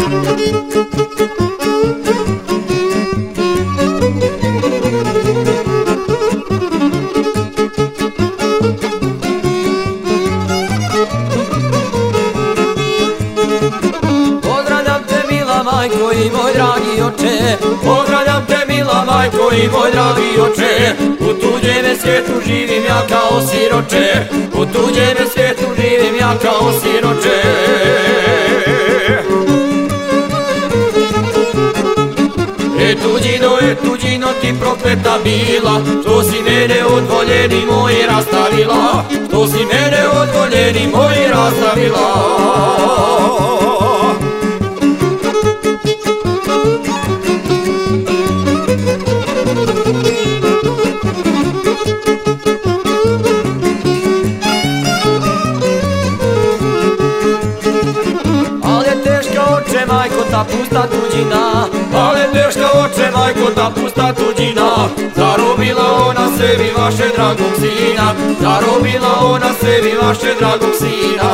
Pozdravljam te mila majko i moj dragi oče, pozdravljam te mila majko i moj dragi oče. U tuđem svijetu živim ja kao siroče, u tuđem svijetu živim ja kao siroče. Tuđino ti prokleta bila, što si mene od voljeni moji rastavila, što si mene od voljeni moji rastavila. Ale teška oče majko ta pusta tuđina, ale teška oče majko ta pusta tuđina. Zarobila ona sebi vaše dragog sina, zarobila ona sebi vaše dragog sina.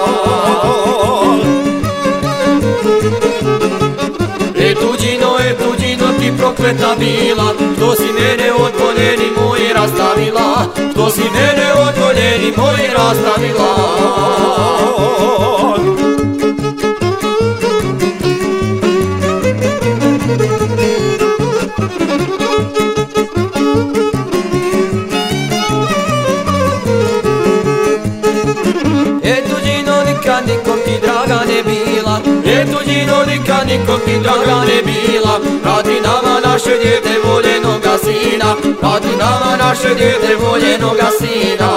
Tuđino ti prokleta bila, što si mene od voljeni moji rastavila, što si mene od voljeni moji rastavila. Tuđino nikad nikom ti draga ne bila, tuđino nikad nikom ti draga ne bila. Radi nama naše dijete voljenoga sina, radi nama naše dijete voljenoga sina.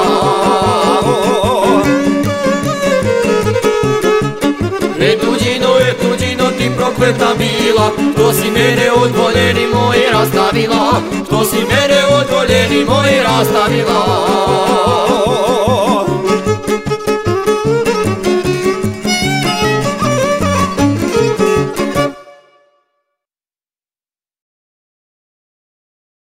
Tuđino ti prokleta bila, što si mene od voljeni moji rastavila, što si mene od voljeni moji rastavila.